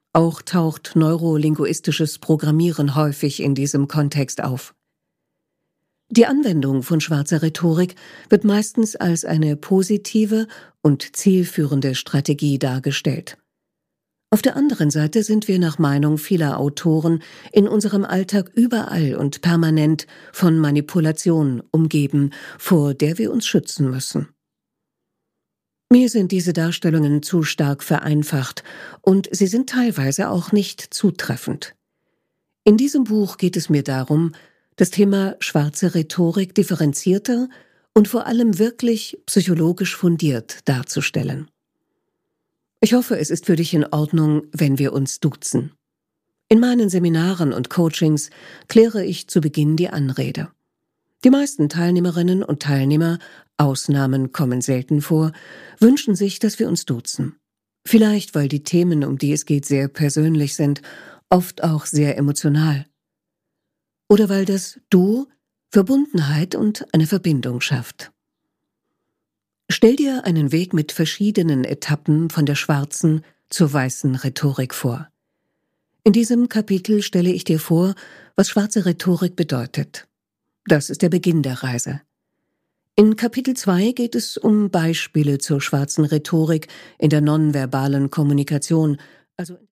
Auch taucht neurolinguistisches Programmieren häufig in diesem Kontext auf. Die Anwendung von schwarzer Rhetorik wird meistens als eine positive und zielführende Strategie dargestellt. Auf der anderen Seite sind wir nach Meinung vieler Autoren in unserem Alltag überall und permanent von Manipulation umgeben, vor der wir uns schützen müssen. Mir sind diese Darstellungen zu stark vereinfacht und sie sind teilweise auch nicht zutreffend. In diesem Buch geht es mir darum, das Thema schwarze Rhetorik differenzierter und vor allem wirklich psychologisch fundiert darzustellen. Ich hoffe, es ist für dich in Ordnung, wenn wir uns duzen. In meinen Seminaren und Coachings kläre ich zu Beginn die Anrede. Die meisten Teilnehmerinnen und Teilnehmer, Ausnahmen kommen selten vor, wünschen sich, dass wir uns duzen. Vielleicht, weil die Themen, um die es geht, sehr persönlich sind, oft auch sehr emotional. Oder weil das Du Verbundenheit und eine Verbindung schafft. Stell dir einen Weg mit verschiedenen Etappen von der schwarzen zur weißen Rhetorik vor. In diesem Kapitel stelle ich dir vor, was schwarze Rhetorik bedeutet. Das ist der Beginn der Reise. In Kapitel 2 geht es um Beispiele zur schwarzen Rhetorik in der nonverbalen Kommunikation, also